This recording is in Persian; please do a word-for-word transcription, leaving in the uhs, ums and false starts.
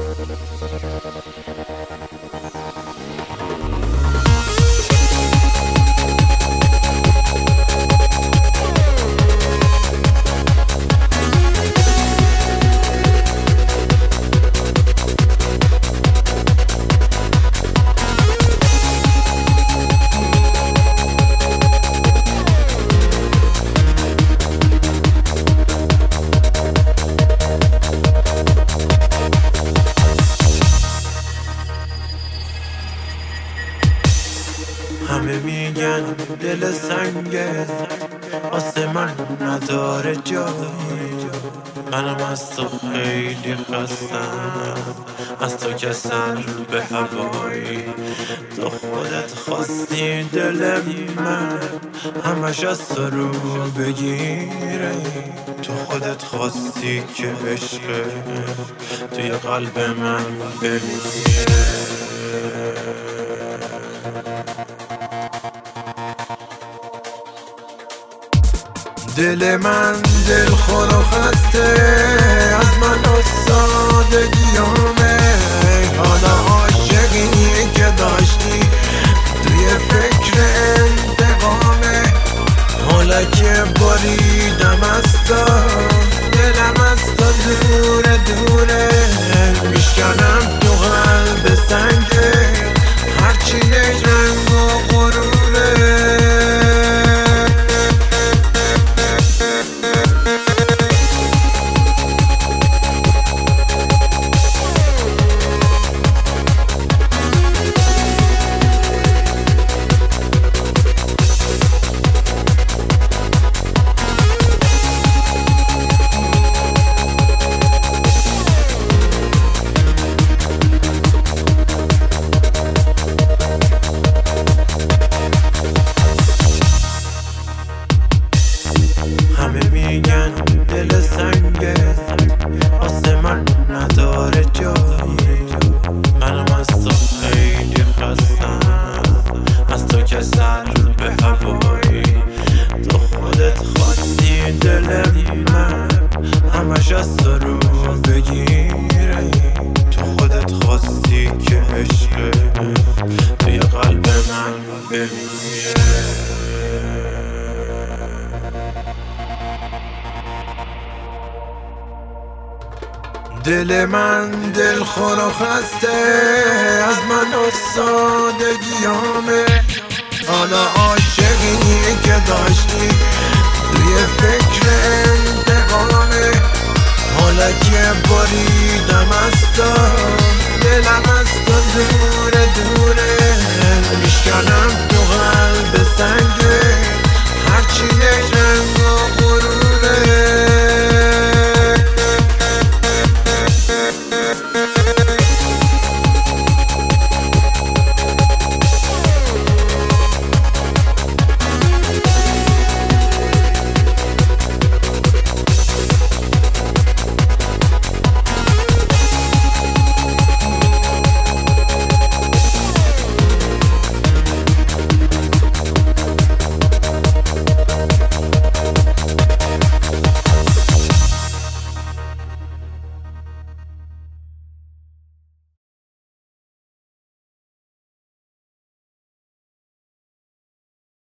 همه میگن دل سنگه واسه من نداره جایی، منم از تو خیلی خستم، از تو که سر به هوایی. تو خودت خواستی دل من همش از تو رو بگیره، تو خودت خواستی که عشق توی قلب من بمیره. دل من دل خور و خسته از من و سادگیامه، حالا عاشقی که داشتی توی فکر انتقامه، حالا که بریدم از تو دلم از تو دوره دوره، میشکنم تو قلب سنگه هرچی رنگ و غروره. همه میگن دل سنگه واسه من نداره جایی، منم از تو خیلی خستم، از تو که سر به هوایی. تو خودت خواستی دل من همش از تو رو بگیره، تو خودت خواستی که عشق توی قلب من بمیره. دل من دل خور و خسته از من و سادگیامه، حالا عاشقی که داشتی توی فکر انتقامه، حالا که بریدم از تو